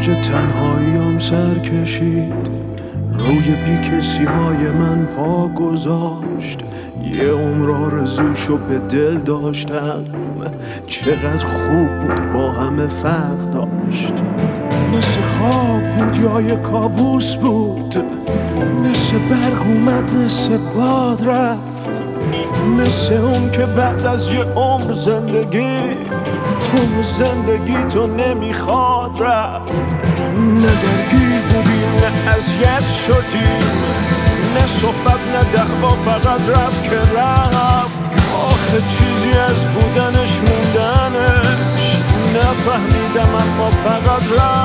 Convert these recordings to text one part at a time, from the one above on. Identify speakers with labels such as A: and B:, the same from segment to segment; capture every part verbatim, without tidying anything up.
A: اوج تنهاییم سر کشید، روی بی کسی های من پا گذاشت. یه عمر آرزوشو به دل داشتم، چقدر خوب بود با همه فرق داشت. مثل خواب بود یا یه کابوس بود، مثل برق اومد مثل باد رفت، مثل اون که بعد از یه عمر زندگی تو زندگی تو نمیخواد رفت. نه درگیر بودیم نه اذیت شدیم، نه صحبت نه دعوا، فقط رفت که رفت. آخه چیزی از بودنش موندنش نفهمیدم، اما فقط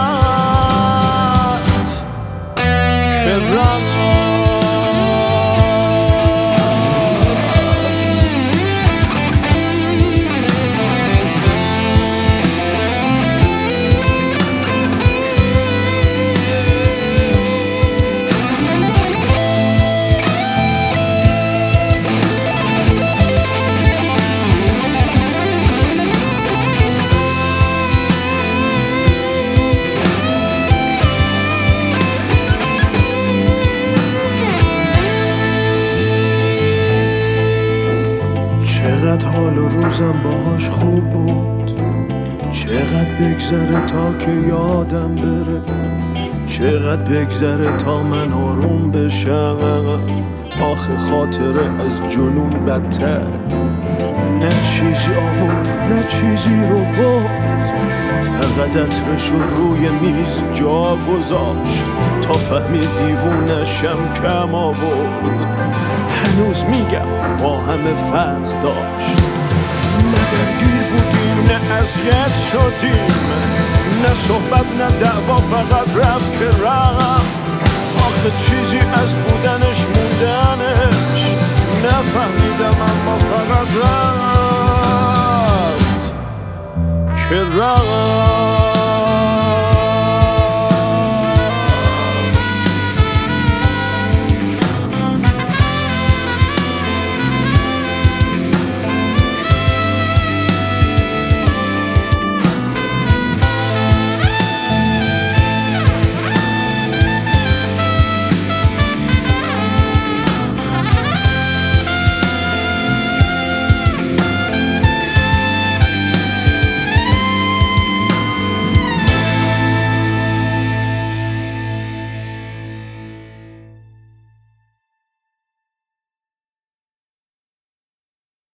A: رفت که رفت. چقدر حال و روزم باهاش خوب بود، چقدر بگذره تا که یادم بره، چقدر بگذره تا من آروم بشم. آخه خاطره از جنون بدتر، نه چیزی آورد نه چیزی رو برد، فقط عطرش رو روی میز جا گذاشت تا فهمید دیوونشم کم آورد. هنوز میگم با همه فرق داشت، نه درگیر بودیم نه اذیت شدیم، نه صحبت نه دعوا، فقط رفت که رفت. آخه چیزی از بودنش موندنش نفهمیدم، اما فقط رفت که رفت.